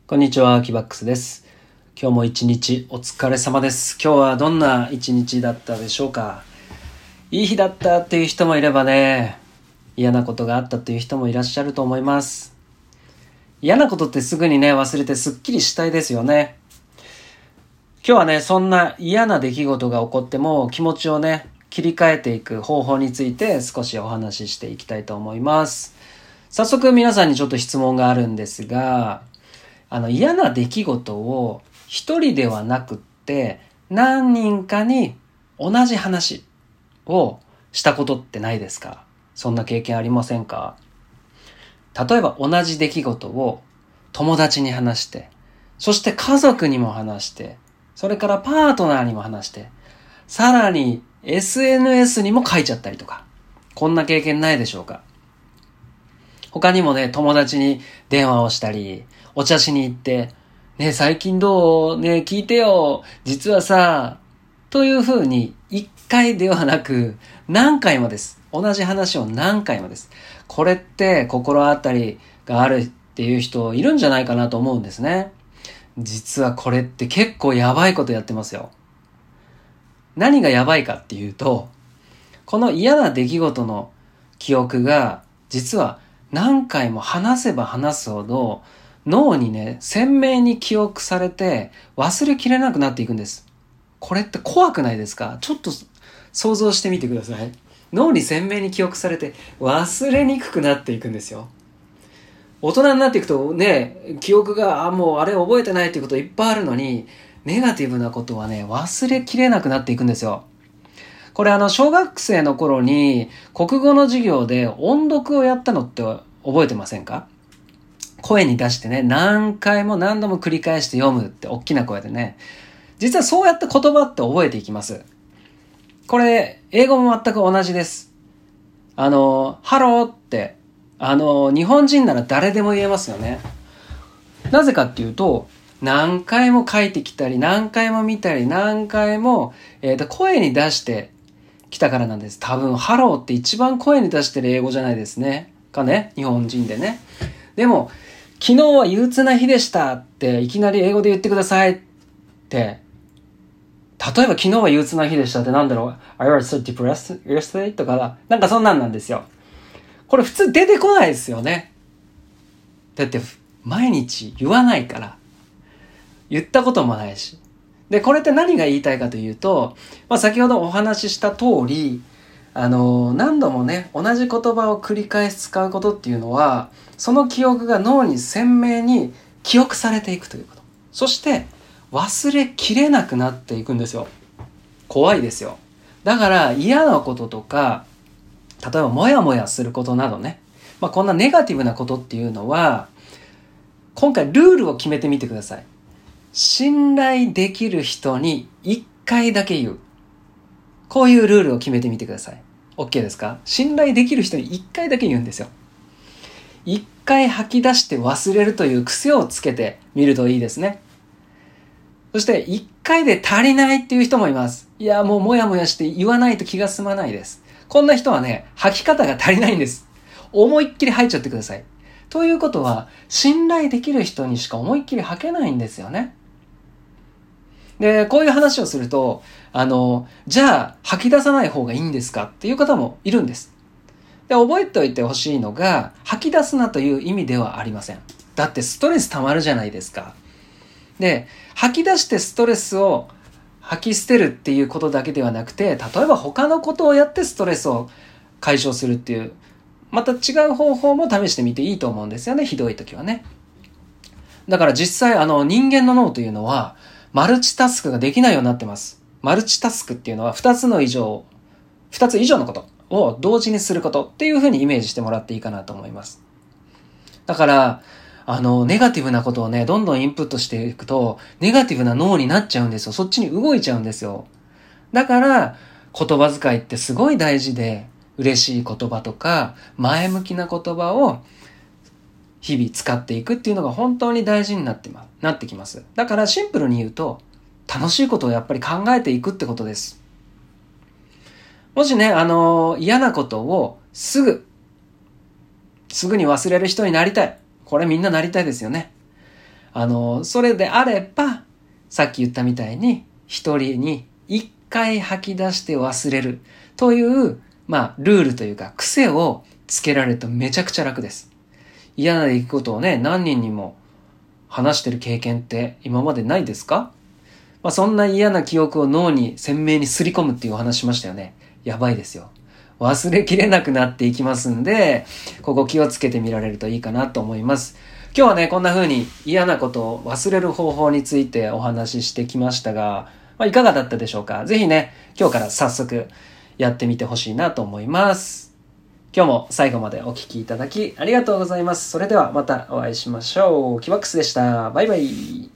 こんにちは、キバックスです。今日も一日お疲れ様です。今日はどんな一日だったでしょうか。いい日だったっていう人もいればね、嫌なことがあったっていう人もいらっしゃると思います。嫌なことってすぐにね、忘れてすっきりしたいですよね。今日はね、そんな嫌な出来事が起こっても気持ちをね、切り替えていく方法について少しお話ししていきたいと思います。早速皆さんにちょっと質問があるんですが、嫌な出来事を一人ではなくって何人かに同じ話をしたことってないですか？そんな経験ありませんか？例えば同じ出来事を友達に話して、そして家族にも話して、それからパートナーにも話して、さらに SNS にも書いちゃったりとか、こんな経験ないでしょうか？他にもね、友達に電話をしたり、お茶しに行って、ね、最近どう？ね、聞いてよ。実はさ、という風に一回ではなく何回もです。同じ話を何回もです。これって心当たりがあるっていう人いるんじゃないかなと思うんですね。実はこれって結構やばいことやってますよ。何がやばいかっていうと、この嫌な出来事の記憶が実は何回も話せば話すほど脳にね、鮮明に記憶されて忘れきれなくなっていくんです。これって怖くないですか？ちょっと想像してみてください。脳に鮮明に記憶されて忘れにくくなっていくんですよ。大人になっていくとね、記憶がもうあれ覚えてないっていうこといっぱいあるのに、ネガティブなことはね、忘れきれなくなっていくんですよ。これ小学生の頃に国語の授業で音読をやったのって覚えてませんか？声に出してね、何回も何度も繰り返して読むって大きな声でね。実はそうやって言葉って覚えていきます。これ、英語も全く同じです。ハローって、日本人なら誰でも言えますよね。なぜかっていうと、何回も書いてきたり、何回も見たり、何回も、声に出してきたからなんです。多分、ハローって一番声に出してる英語じゃないですね。かね、日本人でね。でも、昨日は憂鬱な日でしたっていきなり英語で言ってくださいって、例えば昨日は憂鬱な日でしたってなんだろう？ I was so depressed yesterday とかなんかそんなんなんですよ。これ普通出てこないですよね。だって毎日言わないから。言ったこともないし。で、これって何が言いたいかというと、先ほどお話しした通り、何度もね、同じ言葉を繰り返し使うことっていうのは、その記憶が脳に鮮明に記憶されていくということ。そして、忘れきれなくなっていくんですよ。怖いですよ。だから嫌なこととか、例えばモヤモヤすることなどね、こんなネガティブなことっていうのは、今回ルールを決めてみてください。信頼できる人に1回だけ言う。こういうルールを決めてみてください。OK ですか？信頼できる人に1回だけ言うんですよ。1回吐き出して忘れるという癖をつけてみるといいですね。そして1回で足りないっていう人もいます。いや、もうもやもやして言わないと気が済まないです。こんな人はね、吐き方が足りないんです。思いっきり吐いちゃってください。ということは、信頼できる人にしか思いっきり吐けないんですよね。で、こういう話をすると、じゃあ吐き出さない方がいいんですかっていう方もいるんです。で、覚えておいてほしいのが、吐き出すなという意味ではありません。だってストレス溜まるじゃないですか。で、吐き出してストレスを吐き捨てるっていうことだけではなくて、例えば他のことをやってストレスを解消するっていう、また違う方法も試してみていいと思うんですよね、ひどい時はね。だから実際人間の脳というのは、マルチタスクができないようになってます。マルチタスクっていうのは2つ以上のことを同時にすることっていう風にイメージしてもらっていいかなと思います。だから、ネガティブなことをね、どんどんインプットしていくと、ネガティブな脳になっちゃうんですよ。そっちに動いちゃうんですよ。だから、言葉遣いってすごい大事で、嬉しい言葉とか、前向きな言葉を日々使っていくっていうのが本当に大事になってきます。だからシンプルに言うと、楽しいことをやっぱり考えていくってことです。もしね、嫌なことをすぐに忘れる人になりたい。これみんななりたいですよね。 それであれば、さっき言ったみたいに、一人に一回吐き出して忘れるという、ルールというか、癖をつけられるとめちゃくちゃ楽です。嫌な出来事をね、何人にも話してる経験って今までないですか？そんな嫌な記憶を脳に鮮明にすり込むっていうお話しましたよね。やばいですよ。忘れきれなくなっていきますんで、ここ気をつけてみられるといいかなと思います。今日はね、こんな風に嫌なことを忘れる方法についてお話ししてきましたが、いかがだったでしょうか？ぜひね、今日から早速やってみてほしいなと思います。今日も最後までお聞きいただきありがとうございます。それではまたお会いしましょう。キワックスでした。バイバイ。